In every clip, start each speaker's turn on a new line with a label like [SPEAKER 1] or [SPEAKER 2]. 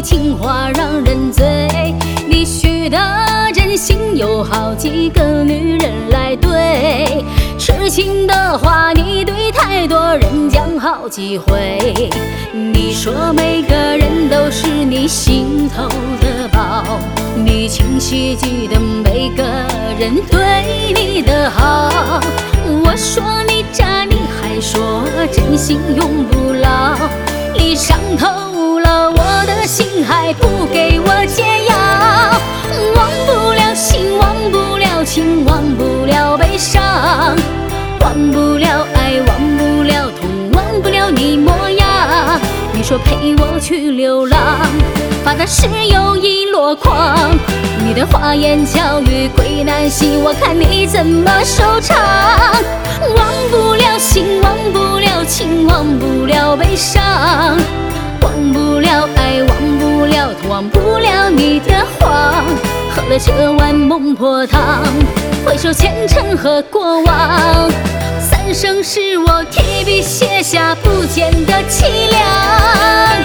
[SPEAKER 1] 情话让人醉。你许的真心有好几个女人来对，痴情的话你对太多人讲好几回。你说每个人都是你心头的宝，你清晰记得每个人对你的好。我说你渣，你还说真心永不老。你伤透了我的心，还不给我解药。忘不了心，忘不了情，忘不了悲伤，忘不了爱，忘不了痛，忘不了你模样。你说陪我去流浪，发的誓友已落框。你的花言巧语归难系，我看你怎么收场。忘不了心，忘不了情，忘不了悲伤，忘不了爱，忘不了痛，忘不了你的谎。喝了这碗孟婆汤，回首前尘和过往，三生是我提笔写下不见的凄凉。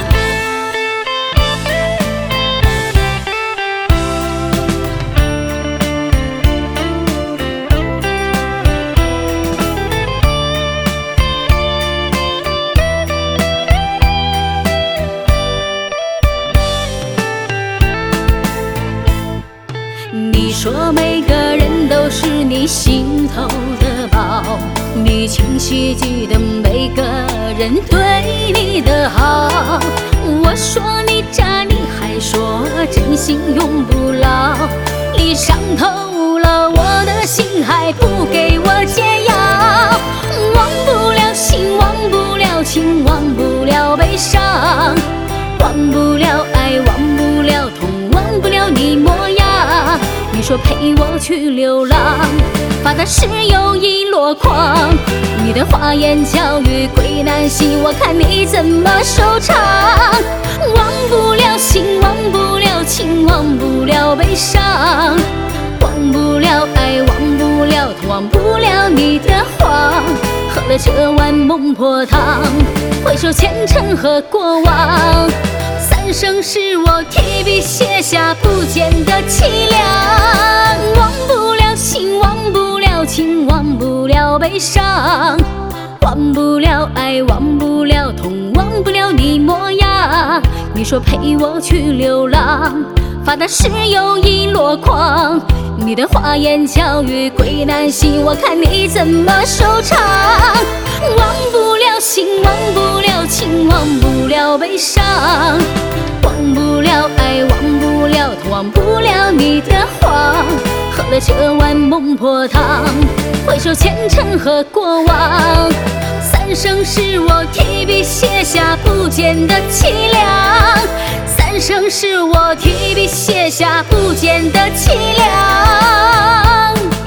[SPEAKER 1] 你说每个人都是你心头的宝，你清晰记得每个人对你的好。我说你渣，你还说真心永不老。你伤透了我的心，还不给我解药。忘不了心，忘不了情，忘不了悲伤，忘不了爱，忘不了痛，忘不了你模样。你说陪我去流浪，发的誓友已落框。你的花言巧语归难系，我看你怎么收场。忘不了心，忘不了情，忘不了悲伤，忘不了爱，忘不了痛，忘不了你的谎。喝了这碗孟婆汤，回首前尘和过往，三生是我提笔写下不见的凄凉。忘不了心，忘不了情，忘不了悲伤，忘不了爱，忘不了痛，忘不了你模样。你说陪我去流浪，发的誓友已落框。你的花言巧语归难系，我看你怎么收场。忘不了心，忘不了情，忘不了悲伤，忘不了爱，忘不了痛，忘不了你的谎。喝了这碗孟婆汤，回首前尘和过往，三生是我提笔写下不见的凄凉。三生是我提笔写下不见的凄凉。